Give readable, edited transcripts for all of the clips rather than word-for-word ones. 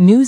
News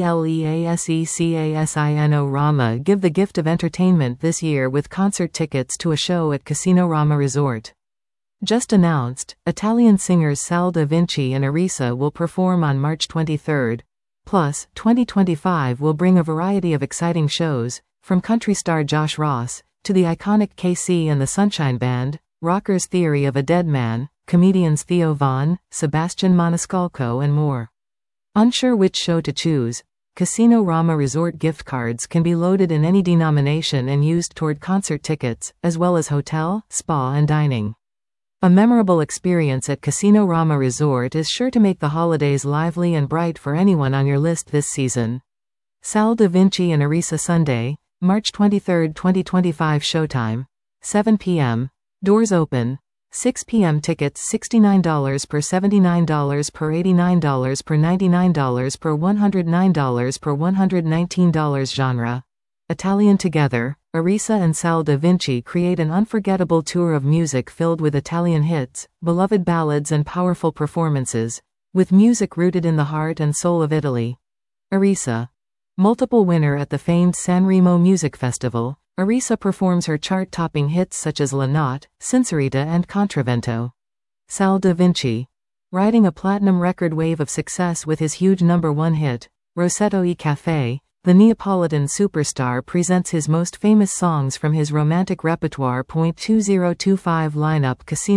RELEASECASINO Rama give the gift of entertainment this year with concert tickets to a show at Casino Rama Resort. Just announced, Italian singers Sal Da Vinci and Arisa will perform on March 23. Plus, 2025 will bring a variety of exciting shows, from country star Josh Ross, to the iconic KC and the Sunshine Band, rockers Theory of a Dead Man, comedians Theo Von, Sebastian Maniscalco and more. Unsure which show to choose, Casino Rama Resort gift cards can be loaded in any denomination and used toward concert tickets, as well as hotel, spa and dining. A memorable experience at Casino Rama Resort is sure to make the holidays lively and bright for anyone on your list this season. Sal Da Vinci and Arisa Sunday, March 23, 2025 Showtime, 7 p.m. Doors open. 6 p.m. Tickets $69 per $79 per $89 per $99 per $109 per $119 Genre. Italian Together, Arisa and Sal Da Vinci create an unforgettable tour of music filled with Italian hits, beloved ballads and powerful performances, with music rooted in the heart and soul of Italy. Arisa. Multiple winner at the famed Sanremo Music Festival, Arisa performs her chart-topping hits such as La Notte, Sincerita and Contravento. Sal Da Vinci. Riding a platinum record wave of success with his huge #1 hit, Rossetto e Caffè, the Neapolitan superstar presents his most famous songs from his romantic repertoire. 2025 lineup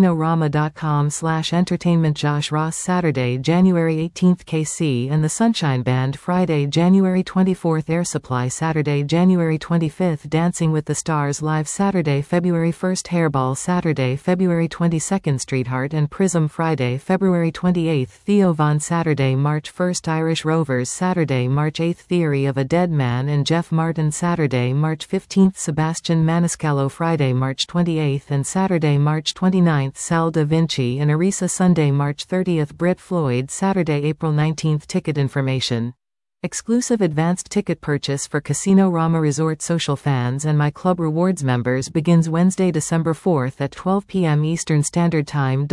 CasinoRama.com/entertainment Josh Ross Saturday, January 18 KC and the Sunshine Band Friday, January 24 Air Supply Saturday, January 25 Dancing with the Stars Live Saturday, February 1 Hairball Saturday, February 22 Streetheart and Prism Friday, February 28 Theo Von Saturday, March 1 Irish Rovers Saturday, March 8 Theory of a Dead Man and Jeff Martin Saturday, March 15 Sebastian Maniscalco Friday, March 28 and Saturday, March 29 Sal Da Vinci and Arisa Sunday, March 30 Brit Floyd Saturday, April 19 Ticket information. Exclusive advanced ticket purchase for Casino Rama Resort social fans and My Club Rewards members begins Wednesday, December 4 at 12 p.m. Eastern Standard Time.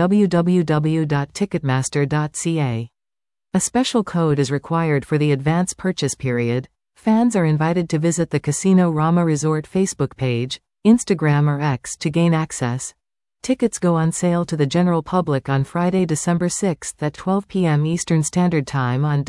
www.ticketmaster.ca. A special code is required for the advance purchase period. Fans are invited to visit the Casino Rama Resort Facebook page, Instagram or X to gain access. Tickets go on sale to the general public on Friday, December 6 at 12 p.m. Eastern Standard Time on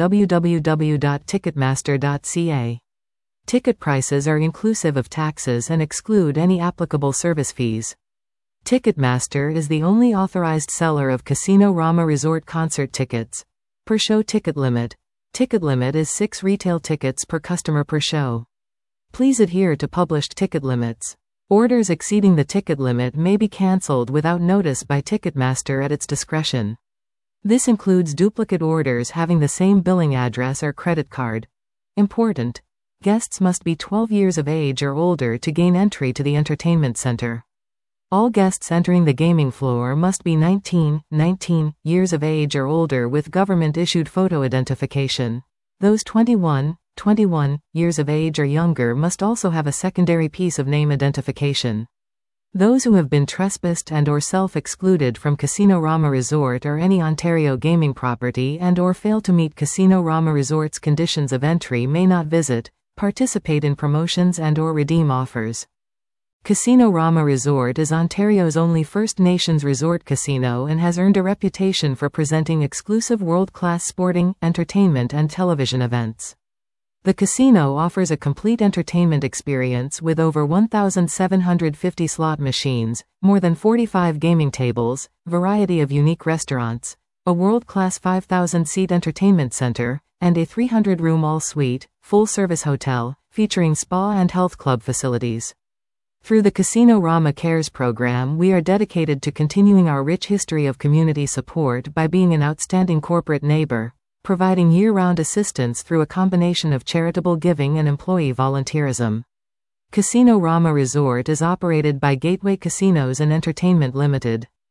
www.ticketmaster.ca. Ticket prices are inclusive of taxes and exclude any applicable service fees. Ticketmaster is the only authorized seller of Casino Rama Resort concert tickets. Per show ticket limit. Ticket limit is 6 retail tickets per customer per show. Please adhere to published ticket limits. Orders exceeding the ticket limit may be cancelled without notice by Ticketmaster at its discretion. This includes duplicate orders having the same billing address or credit card. Important: guests must be 12 years of age or older to gain entry to the entertainment center. All guests entering the gaming floor must be 19 years of age or older with government-issued photo identification. Those 21 years of age or younger must also have a secondary piece of name identification. Those who have been trespassed and/or self-excluded from Casino Rama Resort or any Ontario gaming property and/or fail to meet Casino Rama Resort's conditions of entry may not visit, participate in promotions and/or redeem offers. Casino Rama Resort is Ontario's only First Nations resort casino and has earned a reputation for presenting exclusive world-class sporting, entertainment and television events. The casino offers a complete entertainment experience with over 1,750 slot machines, more than 45 gaming tables, variety of unique restaurants, a world-class 5,000-seat entertainment center, and a 300-room all-suite, full-service hotel, featuring spa and health club facilities. Through the Casino Rama Cares program, we are dedicated to continuing our rich history of community support by being an outstanding corporate neighbor, providing year-round assistance through a combination of charitable giving and employee volunteerism. Casino Rama Resort is operated by Gateway Casinos and Entertainment Limited.